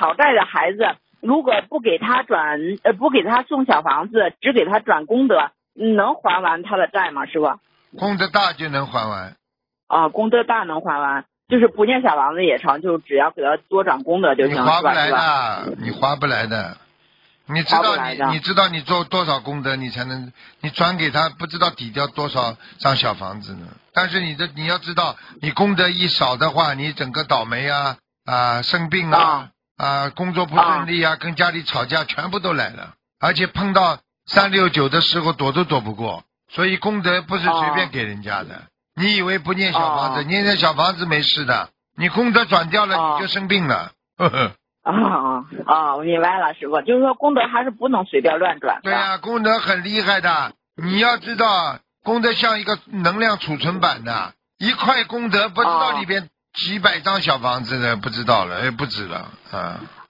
讨债的孩子，如果不给他送小房子，只给他转功德，能还完他的债吗？师傅？ 功德大就能还完。 啊，功德大能还完，就是不念小房子也成，就只要给他多转功德就行， 你划不来是吧？ 的，你划不来的。你知道你做多少功德，你才能你转给他，不知道抵掉多少张小房子呢？但是你要知道，你功德一少的话，你整个倒霉生病工作不顺利跟家里吵架全部都来了，而且碰到369的时候躲都躲不过，所以功德不是随便给人家的。你以为不念小房子，念小房子没事的，你功德转掉了你就生病了。呵呵。 我明白了，师傅，就是说功德还是不能随便乱转的。 对啊，功德很厉害的，你要知道，功德像一个能量储存版的，一块功德不知道里边几百张小房子的，不知道了，不止了啊。